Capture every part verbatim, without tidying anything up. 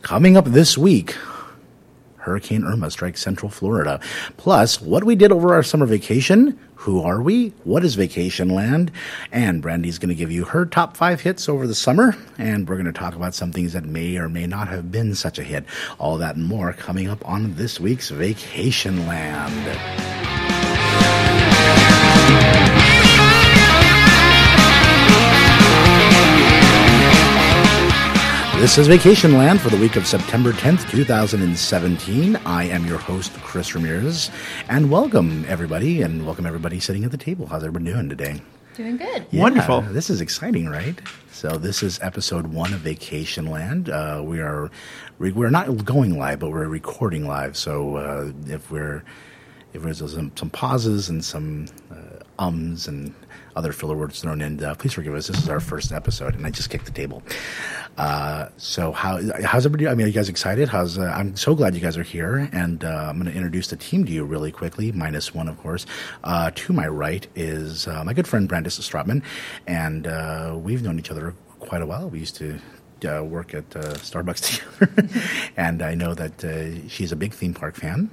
Coming up this week, Hurricane Irma strikes Central Florida. Plus, what we did over our summer vacation. Who are we? What is Vacation Land? And Brandy's going to give you her top five hits over the summer. And we're going to talk about some things that may or may not have been such a hit. All that and more coming up on this week's Vacation Land. This is Vacation Land for the week of September tenth, twenty seventeen. I am your host, Chris Ramirez, and welcome everybody, and welcome everybody sitting at the table. How's everybody doing today? Doing good. Yeah, Wonderful. This is exciting, right? So this is episode one of Vacation Land. Uh, we are we're not going live, but we're recording live. So uh, if we're if there's some, some pauses and some uh, ums and other filler words thrown in, uh, please forgive us. This is our first episode, and I just kicked the table. Uh, so how how's everybody? I mean, are you guys excited? How's uh, I'm so glad you guys are here, and uh, I'm going to introduce the team to you really quickly. Minus one, of course. Uh, to my right is uh, my good friend Brandis Stratman, and uh, we've known each other quite a while. We used to uh, work at uh, Starbucks together, and I know that uh, she's a big theme park fan.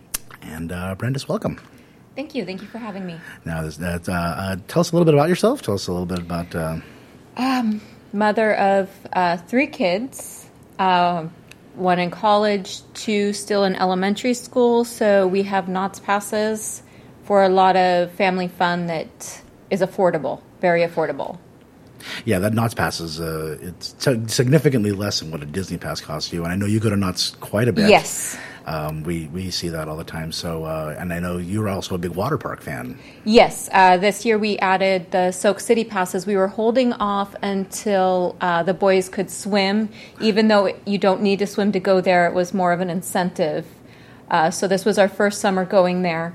And uh, Brandis, welcome. Thank you. Thank you for having me. Now, this, that, uh, uh, tell us a little bit about yourself. Tell us a little bit about... Uh... Um, mother of uh, three kids, uh, one in college, two still in elementary school. So we have Knott's passes for a lot of family fun that is affordable, very affordable. Yeah, that Knott's Pass is uh, it's significantly less than what a Disney Pass costs you. And I know you go to Knott's quite a bit. Yes. Um, we, we see that all the time. So, uh, and I know you're also a big water park fan. Yes. Uh, this year we added the Soak City passes. We were holding off until uh, the boys could swim. Even though you don't need to swim to go there, it was more of an incentive. Uh, so this was our first summer going there.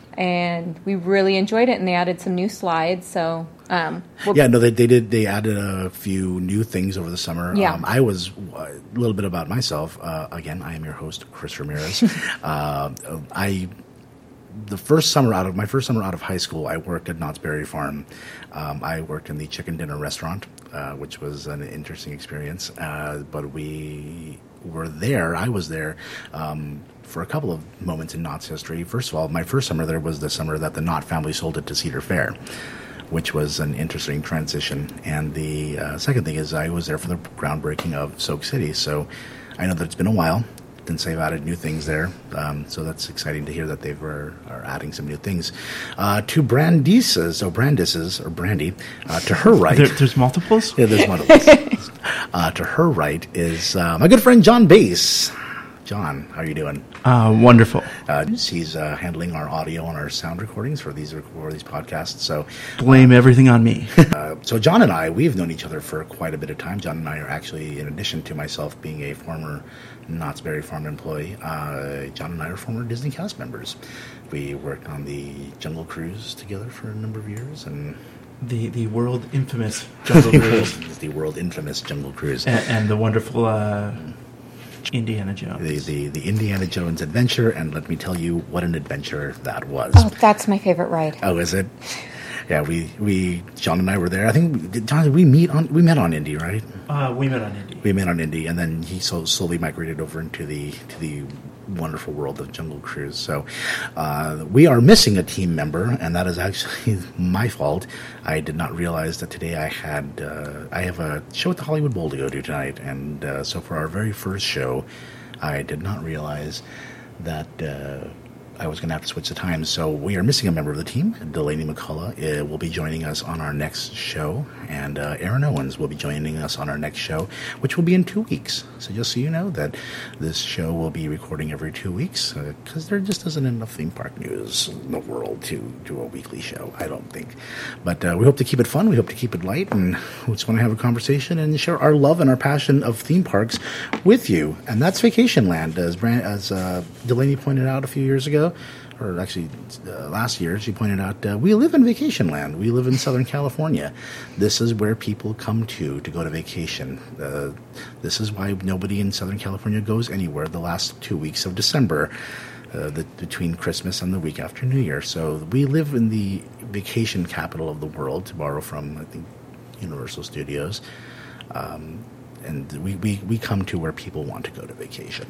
And we really enjoyed it, and they added some new slides. So, um, we'll yeah, no, they they did. They added a few new things over the summer. Yeah. Um, I was a little bit about myself. Uh, again, I am your host, Chris Ramirez. uh, I the first summer out of my first summer out of high school, I worked at Knott's Berry Farm. Um, I worked in the chicken dinner restaurant, uh, which was an interesting experience. Uh, but we were there. I was there. Um, for a couple of moments in Knott's history. First of all, my first summer there was the summer that the Knott family sold it to Cedar Fair, which was an interesting transition. And the uh, second thing is I was there for the groundbreaking of Soak City. So I know that it's been a while since they've added new things there. Um, so that's exciting to hear that they were are adding some new things. Uh, to Brandice's, or Brandis's, or Brandy, uh, to her right. There, there's multiples? Yeah, there's multiples. uh, to her right is uh, my good friend John Bass. John, how are you doing? Uh, wonderful. Uh, he's uh, handling our audio and our sound recordings for these for these podcasts. So blame uh, everything on me. uh, so John and I, we've known each other for quite a bit of time. John and I are actually, in addition to myself being a former Knott's Berry Farm employee, uh, John and I are former Disney cast members. We worked on the Jungle Cruise together for a number of years, and the the world infamous Jungle Cruise, the world infamous Jungle Cruise, and, and the wonderful. Uh, Indiana Jones. The, the the Indiana Jones adventure, and let me tell you what an adventure that was. Oh, that's my favorite ride. Oh, is it? Yeah, we, we John and I were there. I think did John, did we meet on we met on Indy, right? Uh, we met on Indy. We met on Indy, and then he so slowly migrated over into the to the wonderful world of Jungle Cruise. So uh, we are missing a team member, and that is actually my fault. I did not realize that today I had uh, I have a show at the Hollywood Bowl to go to tonight, and uh, so for our very first show, I did not realize that uh, I was going to have to switch the times. So we are missing a member of the team. Delaney McCullough uh, will be joining us on our next show, and uh, Aaron Owens will be joining us on our next show, which will be in two weeks. So just so you know that this show will be recording every two weeks, because uh, there just isn't enough theme park news in the world to do a weekly show, I don't think. But uh, we hope to keep it fun. We hope to keep it light, and we just want to have a conversation and share our love and our passion of theme parks with you. And that's Vacation Land, as, Brand, as uh, Delaney pointed out a few years ago. Or actually, uh, last year, she pointed out, uh, we live in Vacation Land. We live in Southern California. This is where people come to to go to vacation. Uh, this is why nobody in Southern California goes anywhere the last two weeks of December, uh, the, between Christmas and the week after New Year. So we live in the vacation capital of the world, to borrow from, I think, Universal Studios. Um, and we, we, we come to where people want to go to vacation.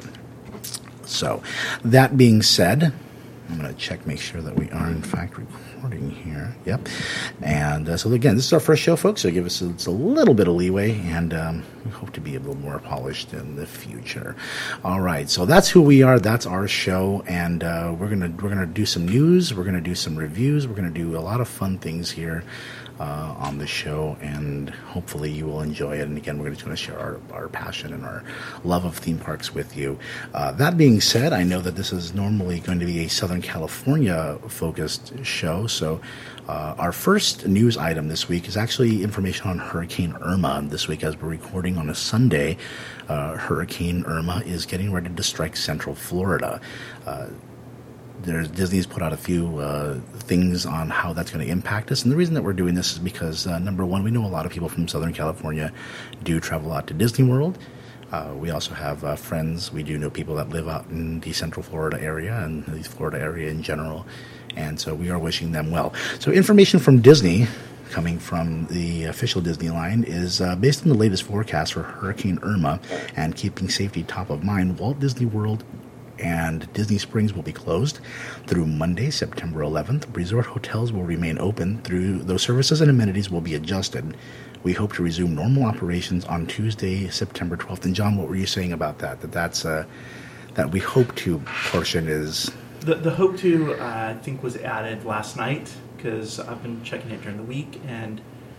So, that being said, I'm going to check, make sure that we are in fact recording here. Yep. And uh, so again, this is our first show, folks. So give us a, it's a little bit of leeway, and um, we hope to be a little more polished in the future. All right. So that's who we are. That's our show, and uh, we're gonna we're gonna do some news. We're gonna do some reviews. We're gonna do a lot of fun things here uh, on the show, and hopefully you will enjoy it. And again, we're just going to share our, our passion and our love of theme parks with you. Uh, that being said, I know that this is normally going to be a Southern California focused show, so uh, our first news item this week is actually information on Hurricane Irma. This week, as we're recording on a Sunday, uh, Hurricane Irma is getting ready to strike Central Florida. Uh, There's, Disney's put out a few uh, things on how that's going to impact us. And the reason that we're doing this is because, uh, number one, we know a lot of people from Southern California do travel out to Disney World. Uh, we also have uh, friends. We do know people that live out in the Central Florida area and the Florida area in general. And so we are wishing them well. So information from Disney, coming from the official Disney line, is uh, based on the latest forecast for Hurricane Irma and keeping safety top of mind. Walt Disney World and Disney Springs will be closed through Monday, September eleventh. Resort hotels will remain open. Through those services and amenities will be adjusted. We hope to resume normal operations on Tuesday, September twelfth. And John, what were you saying about that? That that's uh, that we hope to portion is the the hope to uh, I think was added last night, because I've been checking it during the week, and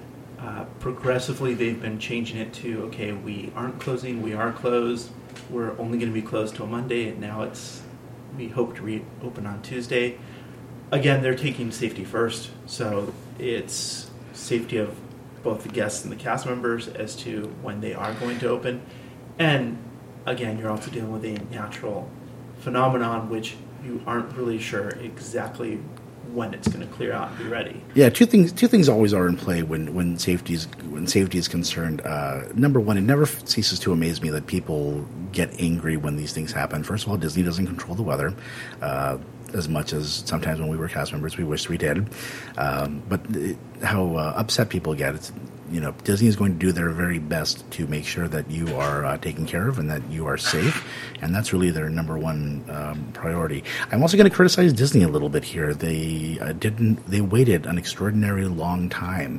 uh, progressively they've been changing it to, okay, we aren't closing, we are closed. We're only going to be closed till Monday, and now it's, we hope to reopen on Tuesday. Again, they're taking safety first, so it's safety of both the guests and the cast members as to when they are going to open. And again, you're also dealing with a natural phenomenon which you aren't really sure exactly when it's going to clear out and be ready. Yeah, two things. Two things always are in play when when safety is when safety is concerned. Uh, number one, it never ceases to amaze me that people get angry when these things happen. First of all, Disney doesn't control the weather uh, as much as sometimes when we were cast members we wished we did. Um, but it, how uh, upset people get, it's, you know, Disney is going to do their very best to make sure that you are uh, taken care of and that you are safe, and that's really their number one um, priority. I'm also going to criticize Disney a little bit here. They uh, didn't. They waited an extraordinarily long time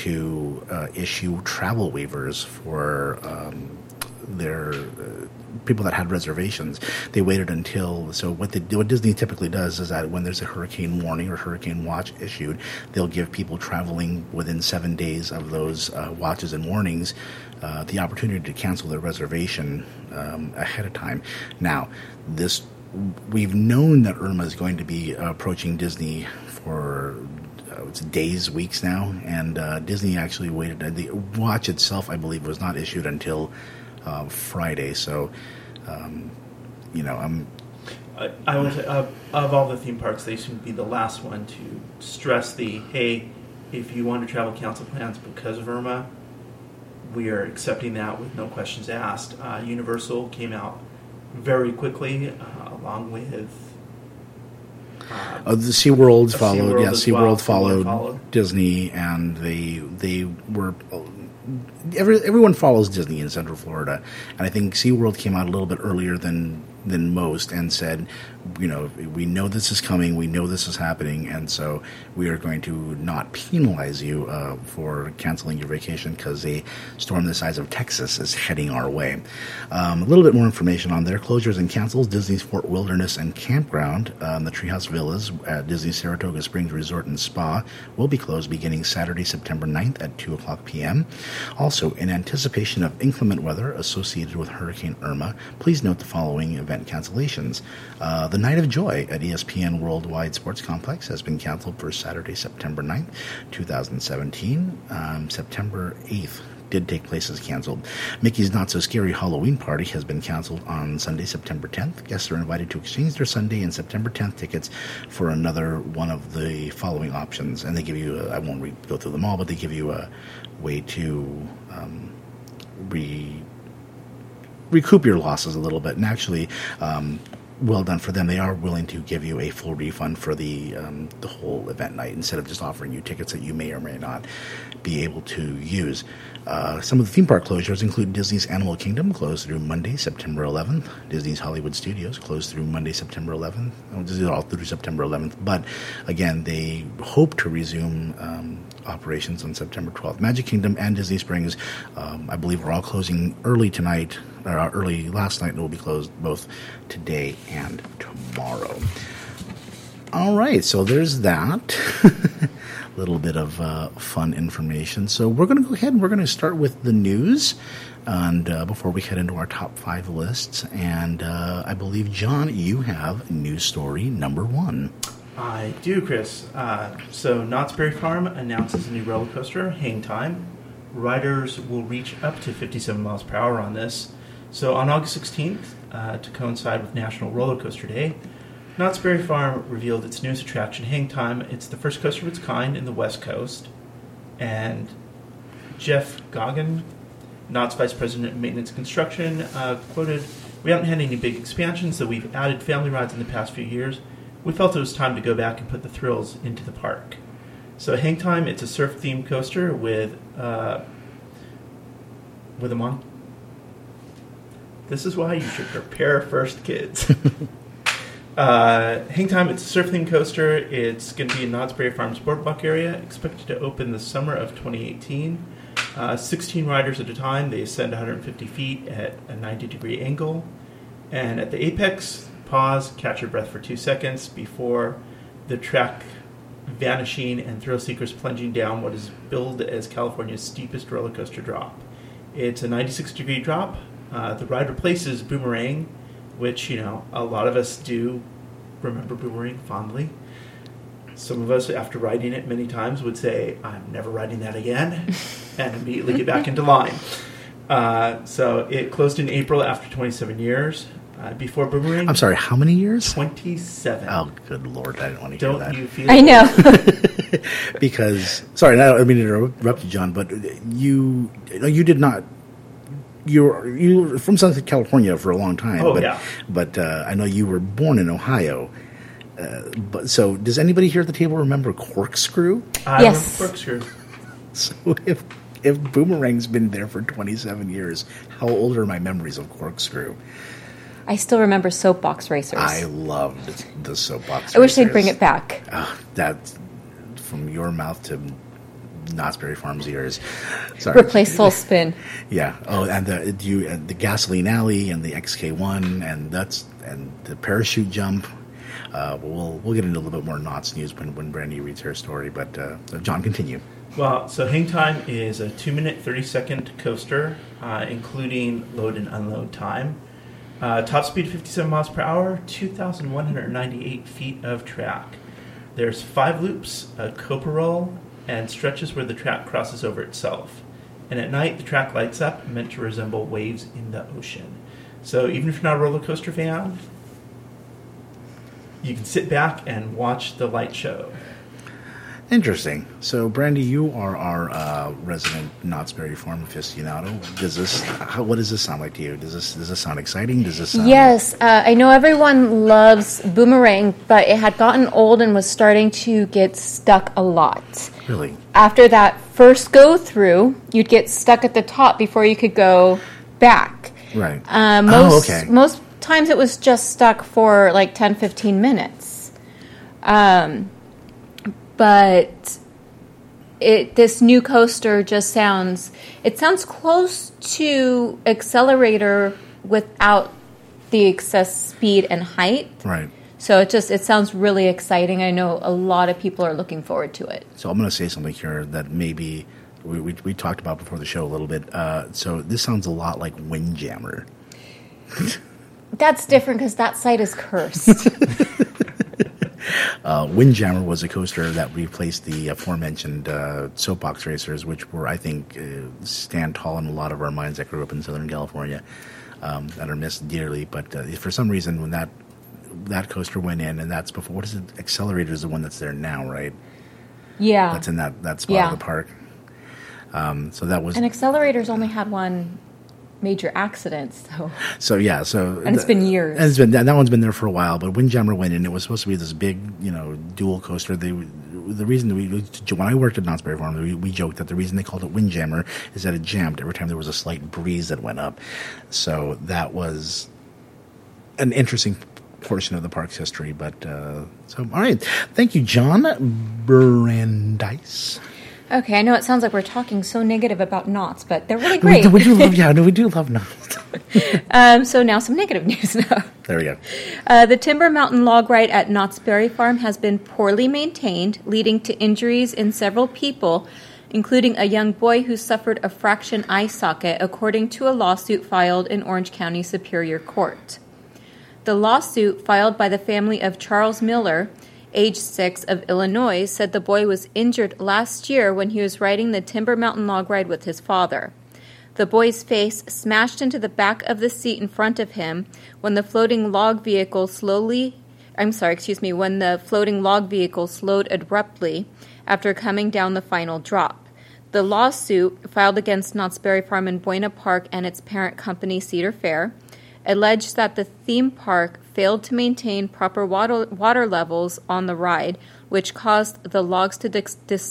to uh, issue travel waivers for um, their uh, people that had reservations. They waited until, so what they, what Disney typically does is that when there's a hurricane warning or hurricane watch issued, they'll give people traveling within seven days of those uh, watches and warnings uh, the opportunity to cancel their reservation um, ahead of time. Now, this we've known that Irma is going to be approaching Disney for uh, it's days, weeks now, and uh, Disney actually waited. The watch itself, I believe, was not issued until Uh, Friday, so um, you know, I'm. I, I will say, of, of all the theme parks, they seem to be the last one to stress the, hey, if you want to travel, cancel plans because of Irma, we are accepting that with no questions asked. Uh, Universal came out very quickly, uh, along with. Uh, uh, the SeaWorld followed. SeaWorld yeah, SeaWorld well. followed, followed Disney, and they they were. Every, everyone follows Disney in Central Florida, and I think SeaWorld came out a little bit earlier than than most and said, you know, we know this is coming, we know this is happening, and so we are going to not penalize you uh, for canceling your vacation because a storm the size of Texas is heading our way. Um, a little bit more information on their closures and cancels. Disney's Fort Wilderness and Campground, um, the Treehouse Villas at Disney Saratoga Springs Resort and Spa will be closed beginning Saturday, September ninth at two o'clock p.m. Also, in anticipation of inclement weather associated with Hurricane Irma, please note the following event cancellations. Uh, the Night of Joy at E S P N Worldwide Sports Complex has been canceled for Saturday, September ninth, twenty seventeen. Um, September eighth did take place as canceled. Mickey's Not So Scary Halloween Party has been canceled on Sunday, September tenth. Guests are invited to exchange their Sunday and September tenth tickets for another one of the following options. And they give you, a, I won't re- go through them all, but they give you a way to um, re... recoup your losses a little bit. And actually, um, well done for them. They are willing to give you a full refund for the um, the whole event night instead of just offering you tickets that you may or may not be able to use. Uh, some of the theme park closures include Disney's Animal Kingdom, closed through Monday, September eleventh. Disney's Hollywood Studios, closed through Monday, September eleventh. Oh, this is all through September eleventh. But, again, they hope to resume um, operations on September twelfth. Magic Kingdom and Disney Springs, um, I believe, are all closing early tonight, or early last night, and will be closed both today and tomorrow. All right, so there's that. A little bit of uh, fun information. So we're going to go ahead and we're going to start with the news, and uh, before we head into our top five lists. And uh, I believe, John, you have news story number one. I do, Chris. Uh, so Knott's Berry Farm announces a new roller coaster, Hang Time. Riders will reach up to fifty-seven miles per hour on this. So on August sixteenth, uh, to coincide with National Roller Coaster Day, Knott's Berry Farm revealed its newest attraction, Hang Time. It's the first coaster of its kind in the West Coast. And Jeff Goggin, Knott's Vice President of Maintenance and Construction, uh, quoted, "We haven't had any big expansions, though we've added family rides in the past few years. We felt it was time to go back and put the thrills into the park." So Hang Time, it's a surf-themed coaster with, uh, with a mon... This is why you should prepare first, kids. Uh, Hang Time, it's a surf-themed coaster. It's going to be in Knott's Berry Farm's Boardwalk area, expected to open the summer of twenty eighteen. Uh, sixteen riders at a time. They ascend one hundred fifty feet at a ninety degree angle. And at the apex, pause, catch your breath for two seconds before the track vanishing and thrill seekers plunging down what is billed as California's steepest roller coaster drop. It's a ninety-six degree drop. Uh, the ride replaces Boomerang, which, you know, a lot of us do remember Boomerang fondly. Some of us, after riding it many times, would say, "I'm never riding that again," and immediately get back into line. Uh, so it closed in April after twenty-seven years. Uh, before Boomerang... I'm sorry, how many years? twenty-seven. Oh, good Lord, I didn't want to Don't hear that. you feel... I know. Because, sorry, I don't mean to interrupt you, John, but you you did not... You were, you were from Southern California for a long time. Oh, but, yeah. But uh, I know you were born in Ohio. Uh, but so, does anybody here at the table remember Corkscrew? I Yes. remember Corkscrew. So if if Boomerang's been there for twenty-seven years, how old are my memories of Corkscrew? I still remember soapbox racers. I loved the soapbox. I wish they'd racers. bring it back. Uh, that's from your mouth to Knott's Berry Farm's ears. Sorry. Replace Soul Spin. Yeah. Oh, and the you and the Gasoline Alley and the X K one and that's and the parachute jump. Uh, we'll we'll get into a little bit more Knott's news when when Brandy reads her story. But uh, John, continue. Well, so Hang Time is a two minute, thirty second coaster, uh, including load and unload time. Uh, top speed fifty-seven miles per hour, two thousand one hundred ninety-eight feet of track. There's five loops, a Copa roll, and stretches where the track crosses over itself. And at night, the track lights up, meant to resemble waves in the ocean. So even if you're not a roller coaster fan, you can sit back and watch the light show. Interesting. So, Brandy, you are our uh, resident Knott's Berry Farm aficionado. Does this? How, what does this sound like to you? Does this? Does this sound exciting? Does this? Sound... Yes, uh, I know everyone loves Boomerang, but it had gotten old and was starting to get stuck a lot. Really? After that first go through, you'd get stuck at the top before you could go back. Right. Uh, most, oh, okay. Most times it was just stuck for like ten, fifteen minutes. Um, but it this new coaster just sounds, it sounds close to Accelerator without the excess speed and height. Right. So it just, it sounds really exciting. I know a lot of people are looking forward to it. So I'm going to say something here that maybe we, we, we talked about before the show a little bit. Uh, so this sounds a lot like Windjammer. That's different because that site is cursed. uh, Windjammer was a coaster that replaced the aforementioned uh, soapbox racers, which were, I think, uh, stand tall in a lot of our minds that grew up in Southern California, um, that are missed dearly. But uh, for some reason, when that that coaster went in, and that's before, what is it? Accelerator is the one that's there now, right? Yeah. That's in that, that spot yeah. of the park. Um, so that was... And Accelerators only had one major accidents. So, so yeah, so and it's been years. And it's been that, that one's been there for a while. But Windjammer went in. It was supposed to be this big, you know, dual coaster. They the reason that we when I worked at Knott's Berry Farm, we, we joked that the reason they called it Windjammer is that it jammed every time there was a slight breeze that went up. So that was an interesting portion of the park's history. But uh, so all right, thank you, John Brandeis. Okay, I know it sounds like we're talking so negative about Knott's, but they're really great. We do, we do love, yeah, no, we do love Knott's. um, so now some negative news. Now. There we go. Uh, the Timber Mountain log ride at Knott's Berry Farm has been poorly maintained, leading to injuries in several people, including a young boy who suffered a fractured eye socket, according to a lawsuit filed in Orange County Superior Court. The lawsuit, filed by the family of Charles Miller, age six, of Illinois, said the boy was injured last year when he was riding the Timber Mountain log ride with his father. The boy's face smashed into the back of the seat in front of him when the floating log vehicle slowly, I'm sorry, excuse me, when the floating log vehicle slowed abruptly after coming down the final drop. The lawsuit, filed against Knott's Berry Farm in Buena Park and its parent company, Cedar Fair, alleged that the theme park failed to maintain proper water, water levels on the ride, which caused the logs to dis- dis-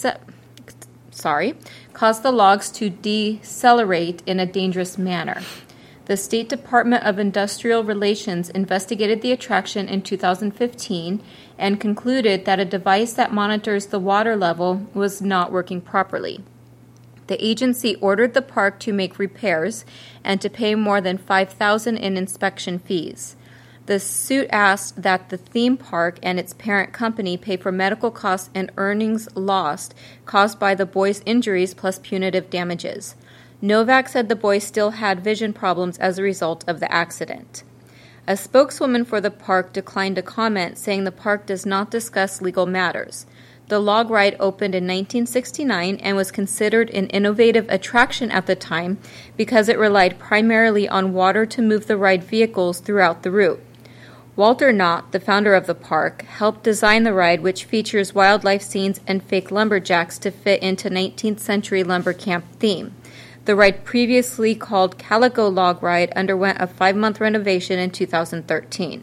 sorry, caused the logs to decelerate in a dangerous manner. The State Department of Industrial Relations investigated the attraction in two thousand fifteen and concluded that a device that monitors the water level was not working properly. The agency ordered the park to make repairs and to pay more than five thousand dollars in inspection fees. The suit asked that the theme park and its parent company pay for medical costs and earnings lost caused by the boy's injuries plus punitive damages. Novak said the boy still had vision problems as a result of the accident. A spokeswoman for the park declined to comment, saying the park does not discuss legal matters. The log ride opened in nineteen sixty-nine and was considered an innovative attraction at the time because it relied primarily on water to move the ride vehicles throughout the route. Walter Knott, the founder of the park, helped design the ride, which features wildlife scenes and fake lumberjacks to fit into nineteenth century lumber camp theme. The ride, previously called Calico Log Ride, underwent a five-month renovation in two thousand thirteen.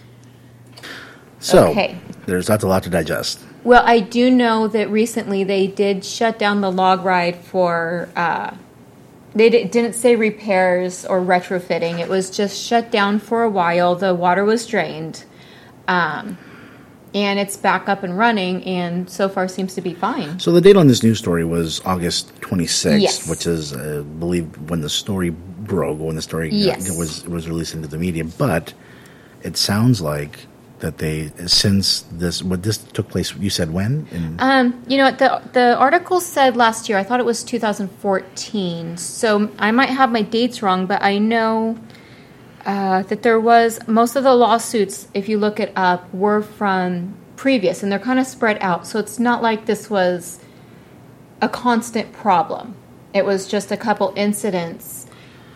So, okay. There's that's a lot to digest. Well, I do know that recently they did shut down the log ride for, uh, they d- didn't say repairs or retrofitting. It was just shut down for a while. The water was drained. Um, and it's back up and running, and so far seems to be fine. So the date on this news story was August twenty-sixth, yes. which is, uh, I believe, when the story broke, when the story yes. got, was was released into the media. But it sounds like that they, since this, what this took place, you said when? In- um, you know, the the article said last year. I thought it was two thousand fourteen. So I might have my dates wrong, but I know uh, that there was, most of the lawsuits, if you look it up, were from previous, and they're kind of spread out. So it's not like this was a constant problem. It was just a couple incidents.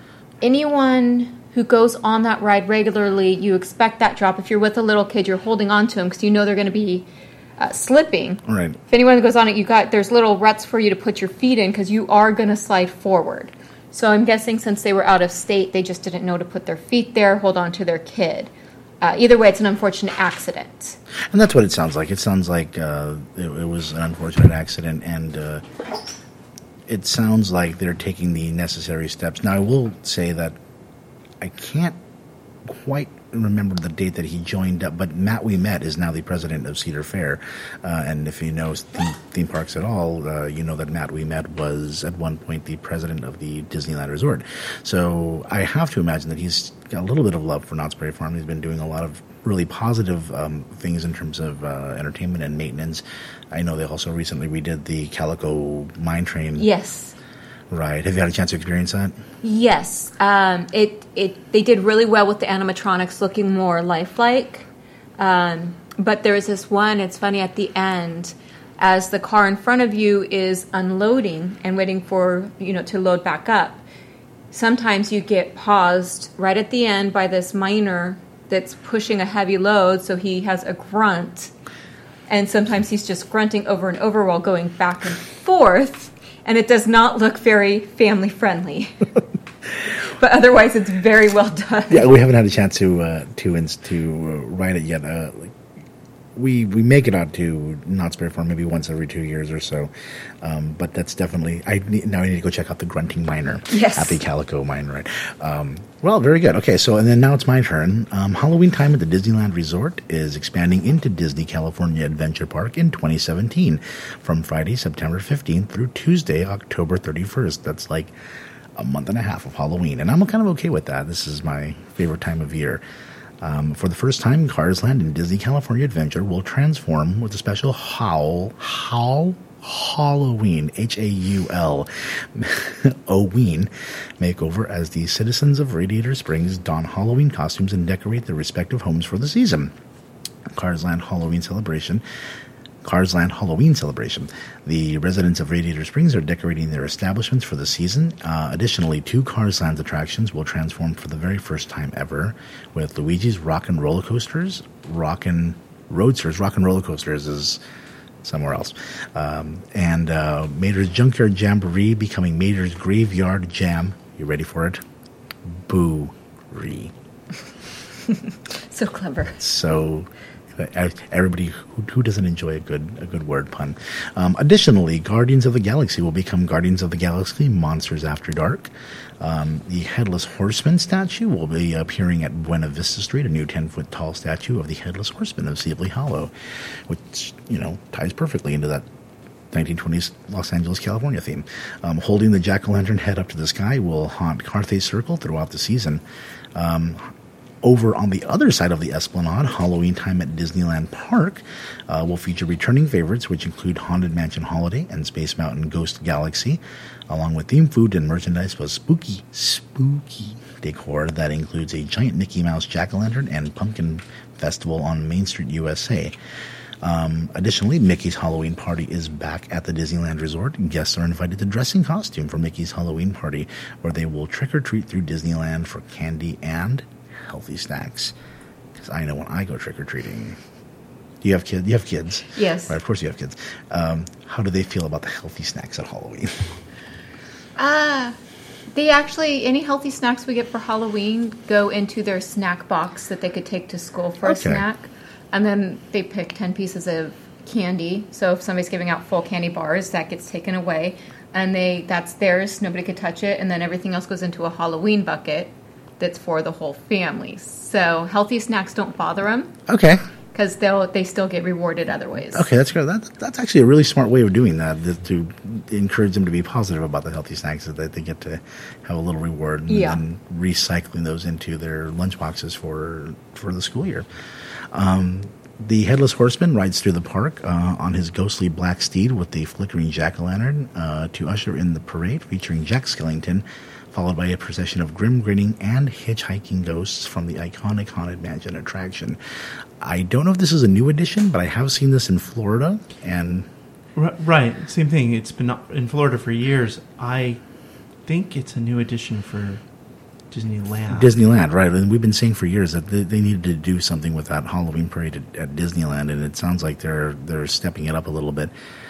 Anyone who goes on that ride regularly, you expect that drop. If you're with a little kid, you're holding on to them because you know they're going to be uh, slipping. Right. If anyone goes on it, you got there's little ruts for you to put your feet in because you are going to slide forward. So I'm guessing since they were out of state, they just didn't know to put their feet there, hold on to their kid. Uh, either way, it's an unfortunate accident. And that's what it sounds like. It sounds like uh, it, it was an unfortunate accident, and uh, it sounds like they're taking the necessary steps. Now, I will say that I can't quite remember the date that he joined up, but Matt We Met is now the president of Cedar Fair. Uh, and if you know theme, theme parks at all, uh, you know that Matt We Met was at one point the president of the Disneyland Resort. So I have to imagine that he's got a little bit of love for Knott's Berry Farm. He's been doing a lot of really positive um, things in terms of uh, entertainment and maintenance. I know they also recently redid the Calico Mine Train. Yes. Right. Have you had a chance to experience that? Yes. Um, it it they did really well with the animatronics looking more lifelike. Um, but there is this one, it's funny, at the end, as the car in front of you is unloading and waiting for, you know, to load back up, sometimes you get paused right at the end by this miner that's pushing a heavy load, so he has a grunt. And sometimes he's just grunting over and over while going back and forth. And it does not look very family-friendly. but otherwise it's very well done. Yeah, we haven't had a chance to uh, to ins- to uh, ride it yet. Uh, we we make it out to Knott's Berry Farm maybe once every two years or so, um, but that's definitely. I need, now I need to go check out the Grunting Miner yes. at the Calico Mine, right? Um, well, very good. Okay, so and then now it's my turn. Um, Halloween Time at the Disneyland Resort is expanding into Disney California Adventure Park in twenty seventeen, from Friday, September fifteenth through Tuesday, October thirty-first. That's like a month and a half of Halloween, and I'm kind of okay with that. This is my favorite time of year. Um, for the first time, Cars Land and Disney California Adventure will transform with a special Howl, Howl, Halloween, H A U L, O-ween makeover as the citizens of Radiator Springs don Halloween costumes and decorate their respective homes for the season. Cars Land Halloween Celebration Cars Land Halloween Celebration. The residents of Radiator Springs are decorating their establishments for the season. Uh, additionally, two Cars Land attractions will transform for the very first time ever, with Luigi's Rockin' Roller Coasters, Rockin' Roadsters. Rockin' Roller Coasters is somewhere else. Um, and uh, Mater's Junkyard Jamboree becoming Mater's Graveyard Jam. You ready for it? Boo-ree. So clever. So... Everybody who, who doesn't enjoy a good a good word pun. Um, additionally, Guardians of the Galaxy will become Guardians of the Galaxy Monsters After Dark. Um, the Headless Horseman statue will be appearing at Buena Vista Street, a new ten-foot tall statue of the Headless Horseman of Sibley Hollow, which, you know, ties perfectly into that nineteen twenties Los Angeles, California theme. Um, holding the jack-o'-lantern head up to the sky will haunt Carthay Circle throughout the season. Um, Over on the other side of the Esplanade, Halloween Time at Disneyland Park uh, will feature returning favorites, which include Haunted Mansion Holiday and Space Mountain Ghost Galaxy, along with themed food and merchandise with spooky, spooky decor that includes a giant Mickey Mouse jack-o'-lantern and pumpkin festival on Main Street, U S A. Um, additionally, Mickey's Halloween Party is back at the Disneyland Resort. Guests are invited to dress in costume for Mickey's Halloween Party, where they will trick-or-treat through Disneyland for candy and healthy snacks. Because I know when I go trick-or-treating... Do you have kids? You have kids? Yes. Right, of course you have kids. Um, how do they feel about the healthy snacks at Halloween? Uh, they actually, any healthy snacks we get for Halloween go into their snack box that they could take to school for Okay. a snack. And then they pick ten pieces of candy. So if somebody's giving out full candy bars, that gets taken away. And they that's theirs. Nobody could touch it. And then everything else goes into a Halloween bucket that's for the whole family. So healthy snacks don't bother them. Okay. Because they'll they still get rewarded other ways. Okay, that's good. That's, that's actually a really smart way of doing that, to, to encourage them to be positive about the healthy snacks, so that they get to have a little reward, and Yeah. then recycling those into their lunch boxes for for the school year. Um, the Headless Horseman rides through the park uh, on his ghostly black steed with the flickering jack-o'-lantern uh, to usher in the parade featuring Jack Skellington, followed by a procession of grim grinning and hitchhiking ghosts from the iconic Haunted Mansion attraction. I don't know if this is a new addition, but I have seen this in Florida, and... Right, same thing. It's been in Florida for years. I think it's a new addition for Disneyland. Disneyland, right. And we've been saying for years that they, they needed to do something with that Halloween parade at, at Disneyland, and it sounds like they're they're stepping it up a little bit.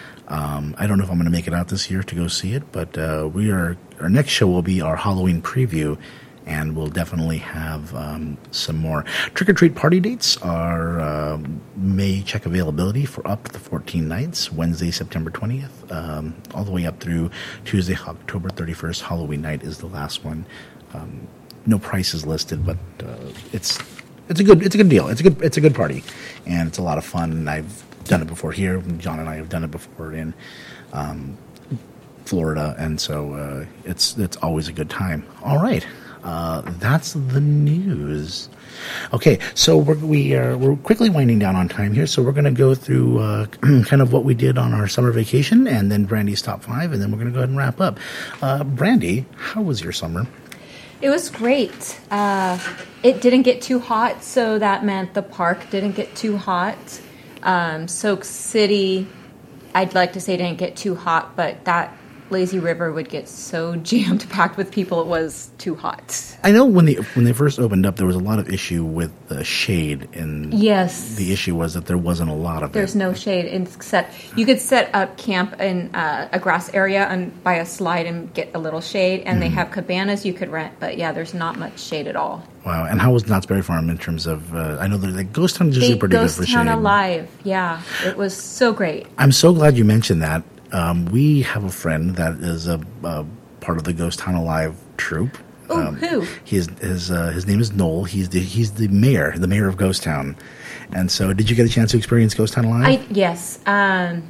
Um, I don't know if I'm going to make it out this year to go see it, but uh, we are. Our next show will be our Halloween preview, and we'll definitely have um, some more. Trick-or-treat party dates are uh, may check availability for up to fourteen nights, Wednesday, September twentieth, um, all the way up through Tuesday, October thirty-first. Halloween night is the last one. Um, no prices listed, but uh, it's it's a good it's a good deal. It's a good it's a good party, and it's a lot of fun. And I've done it before here. John and I have done it before in um, Florida, and so uh, it's it's always a good time. All right. Uh, that's the news. Okay, so we're, we are we're quickly winding down on time here, so we're going to go through uh, kind of what we did on our summer vacation, and then Brandy's top five, and then we're going to go ahead and wrap up. Uh, Brandy, how was your summer? It was great. Uh, it didn't get too hot, so that meant the park didn't get too hot. Um, Soak City, I'd like to say didn't get too hot, but that Lazy River would get so jammed packed with people, it was too hot. I know when they when they first opened up, there was a lot of issue with the shade, and yes, the issue was that there wasn't a lot of There's it. no shade, except you could set up camp in uh, a grass area and by a slide and get a little shade, and mm. they have cabanas you could rent, but yeah, there's not much shade at all. Wow, and how was Knott's Berry Farm in terms of, uh, I know that like, Ghost Town is usually pretty good for shade. Ghost Town Alive, yeah, it was so great. I'm so glad you mentioned that. Um, we have a friend that is a, a part of the Ghost Town Alive troupe. Oh, um, who? His his uh, his name is Noel. He's the he's the mayor, the mayor of Ghost Town. And so, did you get a chance to experience Ghost Town Alive? I, yes, um,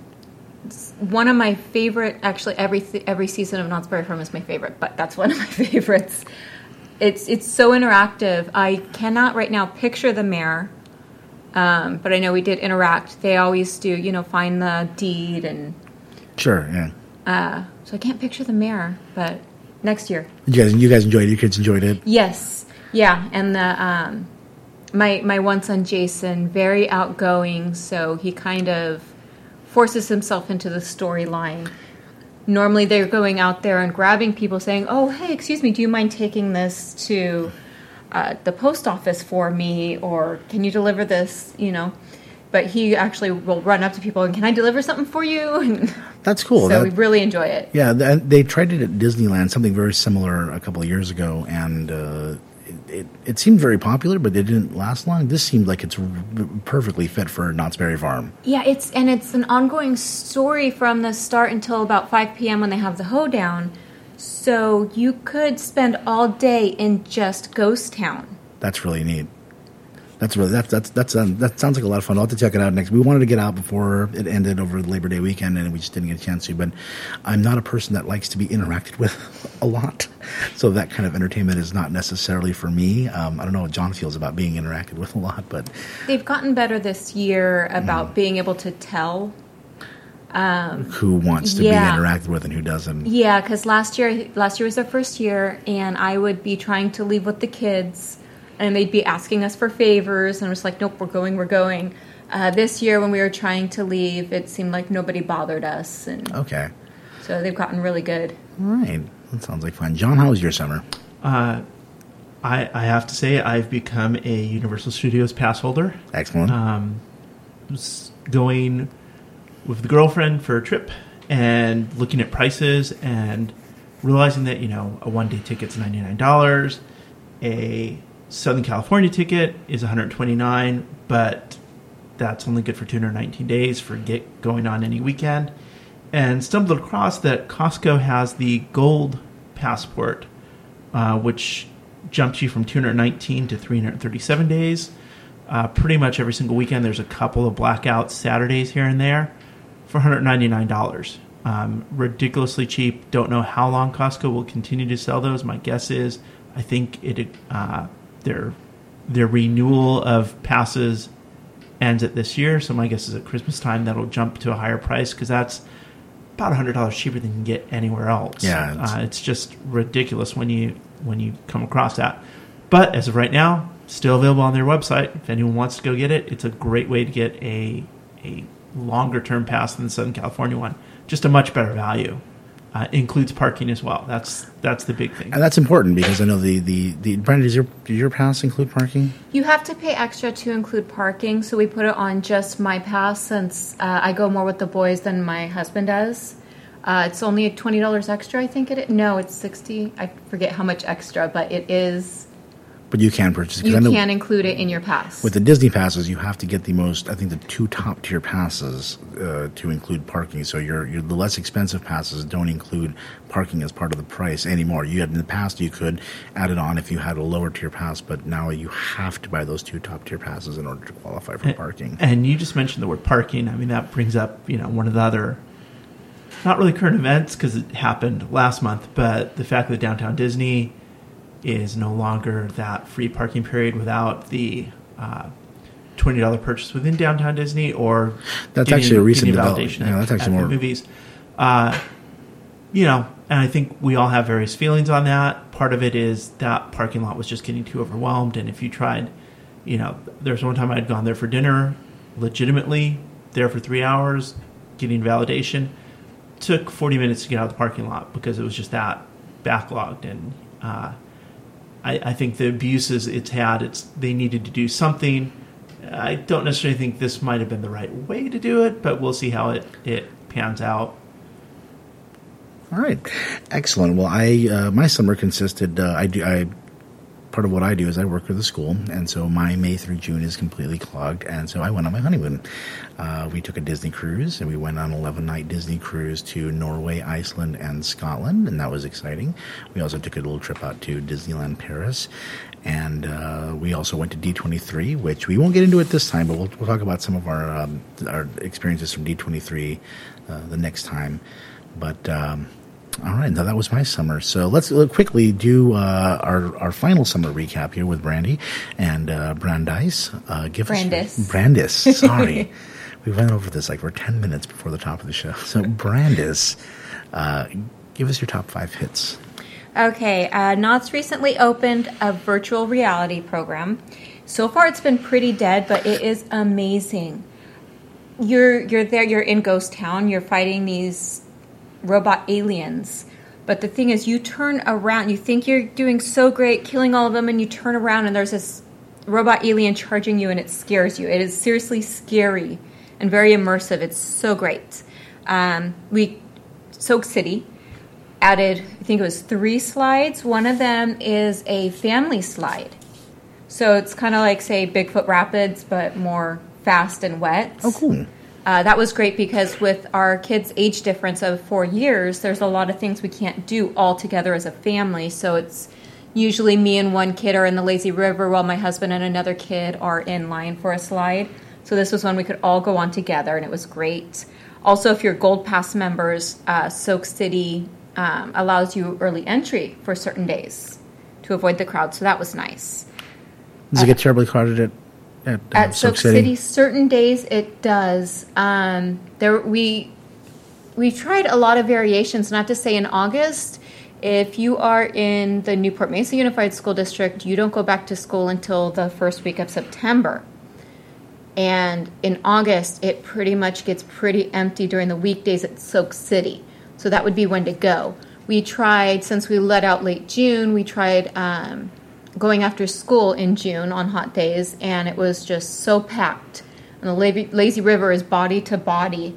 one of my favorite. Actually, every th- every season of Knott's Berry Farm is my favorite, but that's one of my favorites. It's it's so interactive. I cannot right now picture the mayor, um, but I know we did interact. They always do, you know, find the deed and. Sure, yeah. Uh, so I can't picture the mayor, but next year. Did you guys, you guys enjoyed it? Your kids enjoyed it? Yes, yeah. And the um, my my one son Jason, very outgoing, so he kind of forces himself into the storyline. Normally, they're going out there and grabbing people, saying, "Oh, hey, excuse me, do you mind taking this to uh, the post office for me, or can you deliver this?" You know. But he actually will run up to people and, can I deliver something for you? And that's cool. So that, we really enjoy it. Yeah, they, they tried it at Disneyland, something very similar a couple of years ago, and uh, it, it, it seemed very popular, but it didn't last long. This seemed like it's r- perfectly fit for Knott's Berry Farm. Yeah, it's and it's an ongoing story from the start until about five p.m. when they have the hoedown. So you could spend all day in just Ghost Town. That's really neat. That's really that's that's that's um, that sounds like a lot of fun. I'll have to check it out next. We wanted to get out before it ended over the Labor Day weekend, and we just didn't get a chance to. But I'm not a person that likes to be interacted with a lot, so that kind of entertainment is not necessarily for me. Um, I don't know what John feels about being interacted with a lot, but they've gotten better this year about mm. being able to tell um, who wants to yeah. be interacted with and who doesn't. Yeah, because last year last year was their first year, and I would be trying to leave with the kids. And they'd be asking us for favors, and I was like, nope, we're going, we're going. Uh, this year, when we were trying to leave, it seemed like nobody bothered us. And okay. So they've gotten really good. All right. That sounds like fun. John, how was your summer? Uh, I, I have to say, I've become a Universal Studios pass holder. Excellent. Um, was going with the girlfriend for a trip and looking at prices and realizing that, you know, a one-day ticket's ninety-nine dollars, a Southern California ticket is one hundred twenty-nine dollars, but that's only good for two hundred nineteen days for get going on any weekend. And stumbled across that Costco has the Gold Passport, uh, which jumps you from two hundred nineteen to three hundred thirty-seven days. Uh, pretty much every single weekend, there's a couple of blackout Saturdays here and there for one hundred ninety-nine dollars. Um, ridiculously cheap. Don't know how long Costco will continue to sell those. My guess is I think it uh, their their renewal of passes ends at this year. So my guess is at Christmas time that'll jump to a higher price because that's about one hundred dollars cheaper than you can get anywhere else. Yeah, it's, uh, it's just ridiculous when you when you come across that. But as of right now, still available on their website. If anyone wants to go get it, it's a great way to get a a longer term pass than the Southern California one. Just a much better value. Uh, includes parking as well. That's that's the big thing. And that's important because I know the, the, the Brandon, does your, does your pass include parking? You have to pay extra to include parking, so we put it on just my pass since uh, I go more with the boys than my husband does. Uh, it's only twenty dollars extra, I think it is. No, it's sixty dollars. I forget how much extra, but it is. But you can purchase it. You can include it in your pass. With the Disney passes, you have to get the most, I think the two top tier passes uh, to include parking. So your, your the less expensive passes don't include parking as part of the price anymore. You had in the past, you could add it on if you had a lower tier pass, but now you have to buy those two top tier passes in order to qualify for and, parking. And you just mentioned the word parking. I mean, that brings up, you know, one of the other, not really current events because it happened last month, but the fact that Downtown Disney is no longer that free parking period without the uh, twenty dollars purchase within Downtown Disney or that's getting, actually a recent validation yeah, that's actually at more the movies. Uh, you know, and I think we all have various feelings on that. Part of it is that parking lot was just getting too overwhelmed, and if you tried, you know, there's one time I'd gone there for dinner, legitimately there for three hours, getting validation. took forty minutes to get out of the parking lot because it was just that backlogged. And uh, I, I think the abuses it's had, it's they needed to do something. I don't necessarily think this might have been the right way to do it, but we'll see how it, it pans out. All right, excellent. Well, I uh, my summer consisted. Uh, I do. I part of what I do is I work for the school, and so my May through June is completely clogged. And so I went on my honeymoon. Uh, we took a Disney cruise, and we went on an eleven night Disney cruise to Norway, Iceland, and Scotland, and that was exciting. We also took a little trip out to Disneyland Paris, and uh, we also went to D twenty-three, which we won't get into it this time, but we'll, we'll talk about some of our um, our experiences from D twenty-three uh, the next time. But um, all right, now that was my summer. So let's quickly do uh, our our final summer recap here with Brandy and uh, Brandeis. Uh, give Brandis. us Brandis. Sorry, we went over this like for ten minutes before the top of the show. So Brandis, uh, give us your top five hits. Okay, uh, Knott's recently opened a virtual reality program. So far, it's been pretty dead, but it is amazing. You're you're there. You're in Ghost Town. You're fighting these robot aliens, but the thing is, you turn around, you think you're doing so great killing all of them, and you turn around and there's this robot alien charging you, and it scares you. It is seriously scary and very immersive. It's so great. Um, we Soak City added, I think it was three slides. One of them is a family slide, so it's kind of like, say, Bigfoot Rapids, but more fast and wet. Oh, cool. Uh, that was great because with our kids' age difference of four years, there's a lot of things we can't do all together as a family. So it's usually me and one kid are in the lazy river while my husband and another kid are in line for a slide. So this was one we could all go on together, and it was great. Also, if you're Gold Pass members, uh, Soak City um, allows you early entry for certain days to avoid the crowd. So that was nice. Does it get terribly crowded at At, uh, At Soak Soak City? City, certain days it does. Um, there we we've tried a lot of variations. Not to say in August, if you are in the Newport Mesa Unified School District, you don't go back to school until the first week of September. And in August, it pretty much gets pretty empty during the weekdays at Soak City. So that would be when to go. We tried, since we let out late June, we tried Um, going after school in June on hot days, and it was just so packed. And the lazy river is body to body,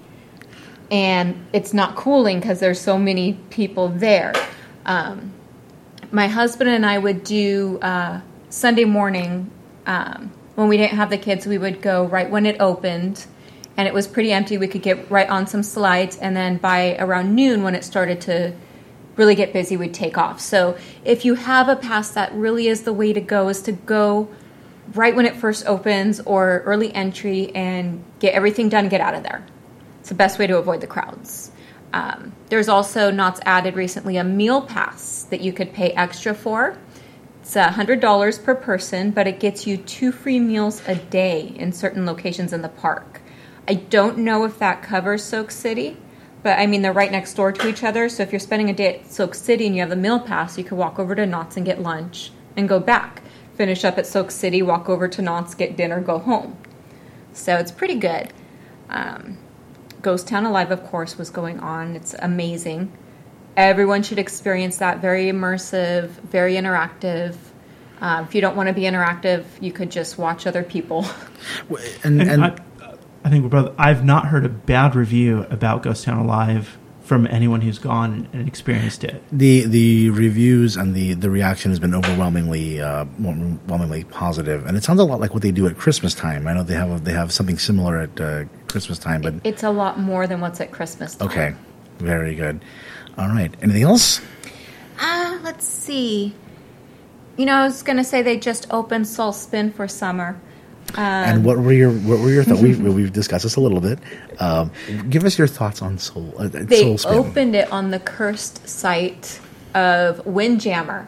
and it's not cooling because there's so many people there. Um, my husband and I would do uh, Sunday morning um, when we didn't have the kids. We would go right when it opened, and it was pretty empty. We could get right on some slides, and then by around noon when it started to really get busy, we'd take off. So if you have a pass, that really is the way to go, is to go right when it first opens or early entry and get everything done and get out of there. It's the best way to avoid the crowds. Um, there's also, Knott's added recently, a meal pass that you could pay extra for. It's one hundred dollars per person, but it gets you two free meals a day in certain locations in the park. I don't know if that covers Soak City, but, I mean, they're right next door to each other, so if you're spending a day at Soak City and you have the meal pass, you could walk over to Knott's and get lunch and go back. Finish up at Soak City, walk over to Knott's, get dinner, go home. So it's pretty good. Um, Ghost Town Alive, of course, was going on. It's amazing. Everyone should experience that. Very immersive, very interactive. Uh, if you don't want to be interactive, you could just watch other people. And, and, and I, I think, brother, I've not heard a bad review about Ghost Town Alive from anyone who's gone and experienced it. The the reviews and the, the reaction has been overwhelmingly uh, overwhelmingly positive, and it sounds a lot like what they do at Christmas time. I know they have they have something similar at uh, Christmas time, but it's a lot more than what's at Christmas time. Okay, very good. All right, anything else? Uh, let's see. You know, I was going to say they just opened Soul Spin for summer. Um, and what were your what were your thoughts? we've, we've discussed this a little bit. Um, give us your thoughts on Soul. Uh, they Soul Spin. opened it on the cursed site of Windjammer,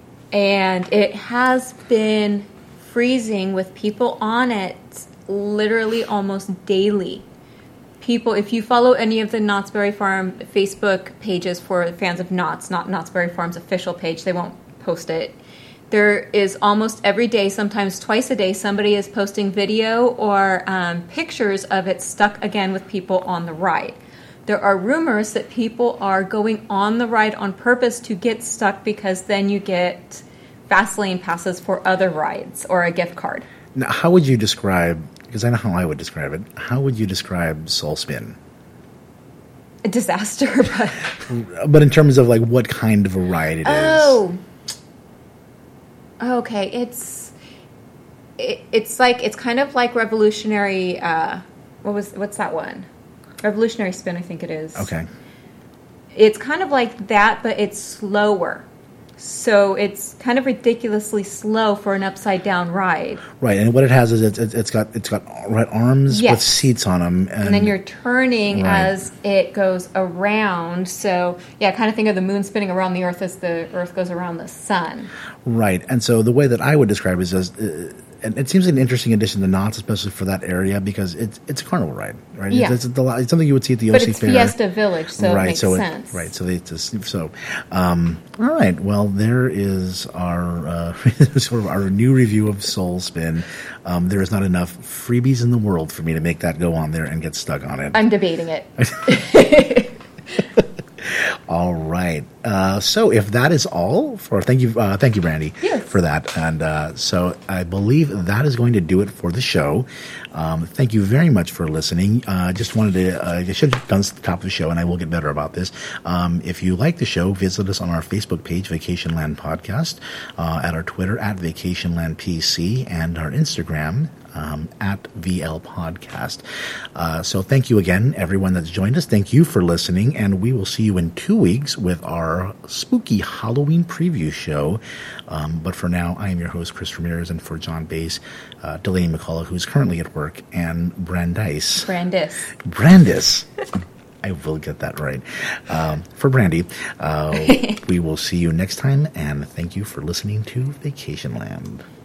and it has been freezing with people on it literally almost daily. People, if you follow any of the Knott's Berry Farm Facebook pages for fans of Knott's, not Knott's Berry Farm's official page, they won't post it. There is almost every day, sometimes twice a day, somebody is posting video or um, pictures of it stuck again with people on the ride. there are rumors that people are going on the ride on purpose to get stuck because then you get fast lane passes for other rides or a gift card. Now, how would you describe, because I know how I would describe it, how would you describe Soul Spin? A disaster, but... But in terms of, like, what kind of a ride it oh. is. Oh. Okay, it's... It, it's like, it's kind of like Revolutionary, uh, what was, what's that one? Revolutionary Spin, I think it is. Okay. It's kind of like that, but it's slower. So it's kind of ridiculously slow for an upside down ride. Right, and what it has is it's, it's got it's got right arms yes. with seats on them, and, and then you're turning right. as it goes around. So yeah, kind of think of the moon spinning around the Earth as the Earth goes around the sun. Right, and so the way that I would describe it is as. Uh, And it seems like an interesting addition to Knott's, especially for that area, because it's it's a carnival ride, right? Yeah. It's, it's, it's something you would see at the but O C it's Fair. Fiesta Village, so right, it makes so sense. It, right, so they just so. Um, all right, well, there is our uh, sort of our new review of Soul Spin. Um, there is not enough freebies in the world for me to make that go on there and get stuck on it. I'm debating it. All right. Uh, so if that is all for thank you, uh, thank you, Brandy, yes. for that. And uh, so I believe that is going to do it for the show. Um, thank you very much for listening. I uh, just wanted to, uh, I should have done this at the top of the show, and I will get better about this. Um, if you like the show, visit us on our Facebook page, Vacationland Podcast, uh, at our Twitter at Vacationland P C, and our Instagram. Um, at V L Podcast. Uh, so thank you again, everyone that's joined us. Thank you for listening, and we will see you in two weeks with our spooky Halloween preview show. Um, but for now, I am your host, Chris Ramirez, and for John Bass, uh, Delaney McCullough, who's currently at work, and Brandeis. Brandis. Brandis. I will get that right. Um, for Brandy, uh, we will see you next time, and thank you for listening to Vacationland.